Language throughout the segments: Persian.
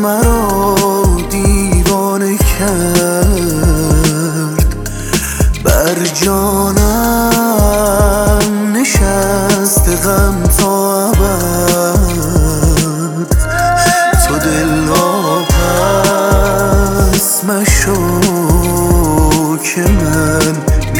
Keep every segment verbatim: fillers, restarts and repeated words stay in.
مرا دیوانه کرد، بر جانم نشست غم تا ابد. تو دلواپس مشو که من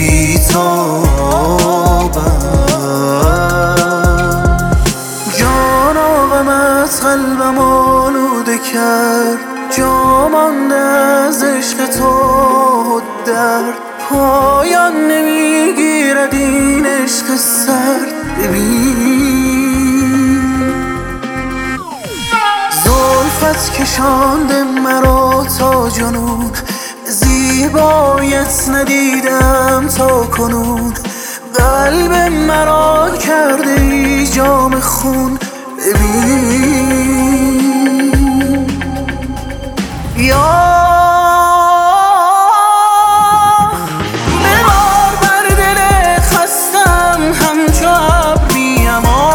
بی‌تابم. جانا غمت قلبم آلوده کرد، جا مانده از عشق تو درد. پایان نمیگیرد این عشق سرد. ببین زلفت کشانده مرا تا جنون، زیبایت ندیدم تا کنون. قلب مرا کرده ای جام خون. ببین یا ببار بر دل خستم همچو ابری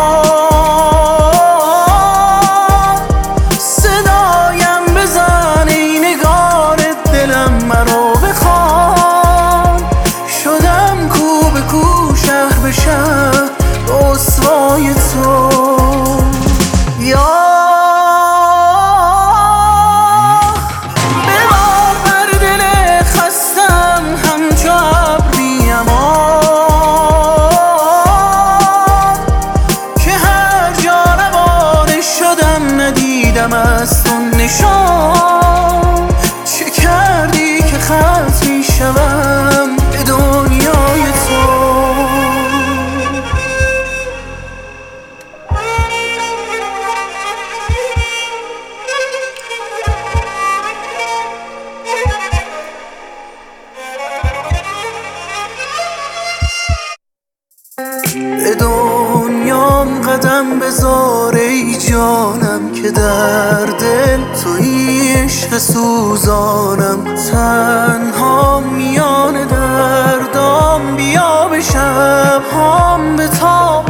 امان. صدایم بزن ای نگار دلم مرا بخوان. شدم کو به کو شهر به شهر رسوای تو. یا ببار بر دل خستم همچو ابری امان، که هر جا روانه شدم ندیدم از تو نشان. چه کردی که ختم می شوم به دنیای تو؟ به دنیام قدم بذار ای جانم، که در دل تویی عشق سوزانم. تنها میان دردام بیا به شب‌هام بتاب.